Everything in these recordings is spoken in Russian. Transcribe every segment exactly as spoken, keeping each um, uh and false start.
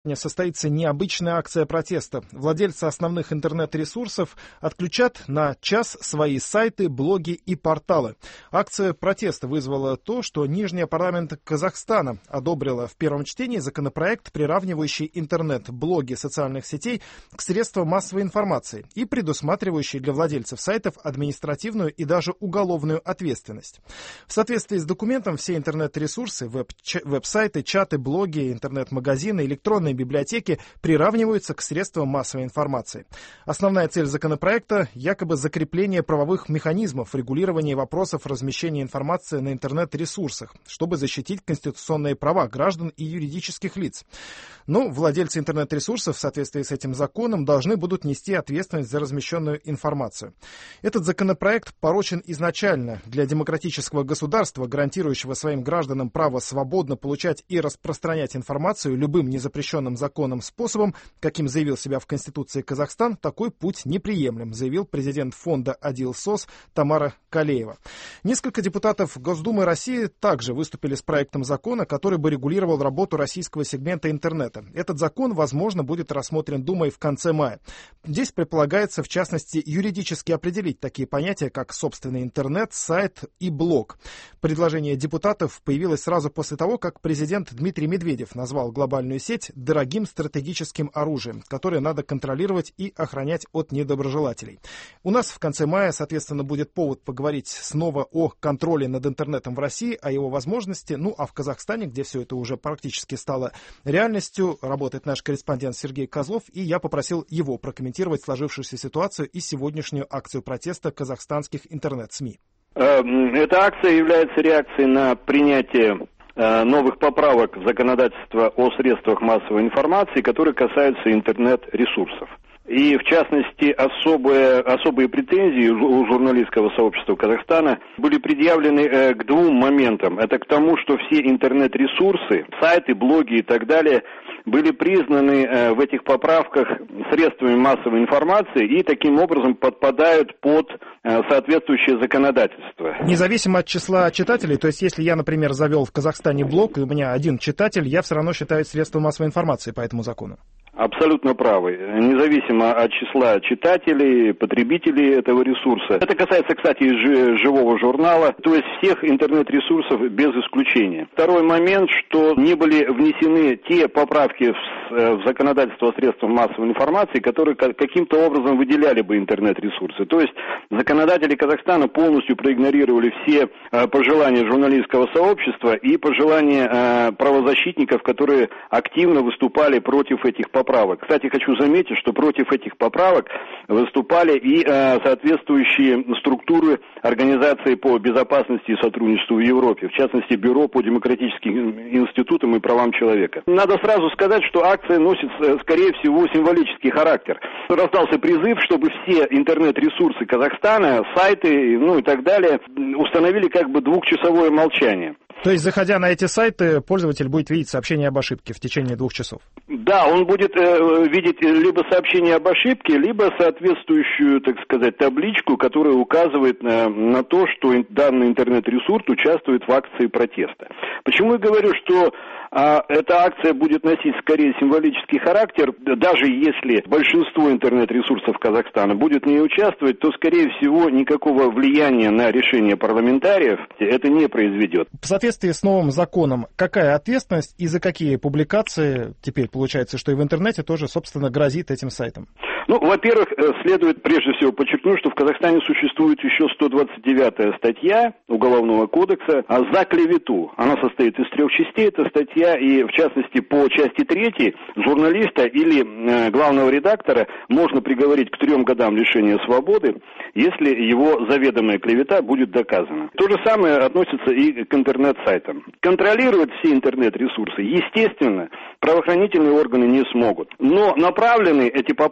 Состоится необычная акция протеста. Владельцы основных интернет-ресурсов отключат на час свои сайты, блоги и порталы. Акция протеста вызвала то, что Нижняя парламент Казахстана одобрила в первом чтении законопроект, приравнивающий интернет-блоги социальных сетей к средствам массовой информации и предусматривающий для владельцев сайтов административную и даже уголовную ответственность. В соответствии с документом все интернет-ресурсы, веб-сайты, чаты, блоги, интернет-магазины, электронные библиотеки приравниваются к средствам массовой информации. Основная цель законопроекта – якобы закрепление правовых механизмов регулирования вопросов размещения информации на интернет-ресурсах, чтобы защитить конституционные права граждан и юридических лиц. Но владельцы интернет-ресурсов в соответствии с этим законом должны будут нести ответственность за размещенную информацию. Этот законопроект порочен изначально. Для демократического государства, гарантирующего своим гражданам право свободно получать и распространять информацию любым незапрещенным законным способом, каким заявил себя в Конституции Казахстан, такой путь неприемлем, заявил президент фонда «Адил-СОС» Тамара Калеева. Несколько депутатов Госдумы России также выступили с проектом закона, который бы регулировал работу российского сегмента интернета. Этот закон, возможно, будет рассмотрен Думой в конце мая. Здесь предполагается, в частности, юридически определить такие понятия, как собственный интернет, сайт и блог. Предложение депутатов появилось сразу после того, как президент Дмитрий Медведев назвал глобальную сеть дорогим стратегическим оружием, которое надо контролировать и охранять от недоброжелателей. У нас в конце мая, соответственно, будет повод поговорить снова о контроле над интернетом в России, о его возможности. Ну, а в Казахстане, где все это уже практически стало реальностью, работает наш корреспондент Сергей Козлов, и я попросил его прокомментировать сложившуюся ситуацию и сегодняшнюю акцию протеста казахстанских интернет-СМИ. Эта акция является реакцией на принятие новых поправок в законодательство о средствах массовой информации, которые касаются интернет-ресурсов. И, в частности, особые, особые претензии у журналистского сообщества Казахстана были предъявлены э, к двум моментам. Это к тому, что все интернет-ресурсы, сайты, блоги и так далее были признаны э, в этих поправках средствами массовой информации и таким образом подпадают под э, соответствующее законодательство. Независимо от числа читателей, то есть если я, например, завел в Казахстане блог, и у меня один читатель, я все равно считаю средством массовой информации по этому закону. Абсолютно правы. Независимо от числа читателей, потребителей этого ресурса. Это касается, кстати, и живого журнала, то есть всех интернет-ресурсов без исключения. Второй момент, что не были внесены те поправки в законодательство о средствах массовой информации, которые каким-то образом выделяли бы интернет-ресурсы. То есть законодатели Казахстана полностью проигнорировали все пожелания журналистского сообщества и пожелания правозащитников, которые активно выступали против этих поправок. Поправок. Кстати, хочу заметить, что против этих поправок выступали и э, соответствующие структуры Организации по безопасности и сотрудничеству в Европе, в частности, Бюро по демократическим институтам и правам человека. Надо сразу сказать, что акция носит, скорее всего, символический характер. Раздался призыв, чтобы все интернет-ресурсы Казахстана, сайты, ну и так далее, установили как бы двухчасовое молчание. То есть, заходя на эти сайты, пользователь будет видеть сообщение об ошибке в течение двух часов? Да, он будет э, видеть либо сообщение об ошибке, либо соответствующую, так сказать, табличку, которая указывает на, на то, что данный интернет-ресурс участвует в акции протеста. Почему я говорю, что а, эта акция будет носить скорее символический характер, даже если большинство интернет-ресурсов Казахстана будет в ней участвовать, то, скорее всего, никакого влияния на решение парламентариев это не произведет. В соответствии с новым законом, какая ответственность и за какие публикации теперь получается, что и в интернете тоже, собственно, грозит этим сайтам? Ну, во-первых, следует прежде всего подчеркнуть, что в Казахстане существует еще сто двадцать девятая статья Уголовного кодекса за клевету. Она состоит из трех частей, эта статья, и в частности по части третьей журналиста или э, главного редактора можно приговорить к трем годам лишения свободы, если его заведомая клевета будет доказана. То же самое относится и к интернет-сайтам. Контролировать все интернет-ресурсы, естественно, правоохранительные органы не смогут. Но направлены эти поправки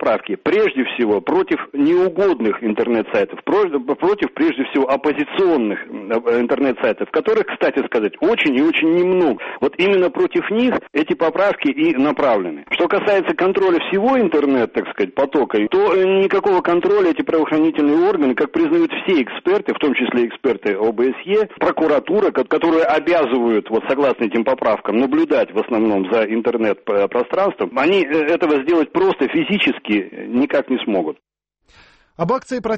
прежде всего против неугодных интернет-сайтов, против прежде всего оппозиционных интернет-сайтов, которых, кстати сказать, очень и очень немного. Вот именно против них эти поправки и направлены. Что касается контроля всего интернет, так сказать, потока, то никакого контроля эти правоохранительные органы, как признают все эксперты, в том числе эксперты о бэ эс е, прокуратура, которые обязывают, вот согласно этим поправкам, наблюдать в основном за интернет-пространством, они этого сделать просто физически никак не смогут. Об акции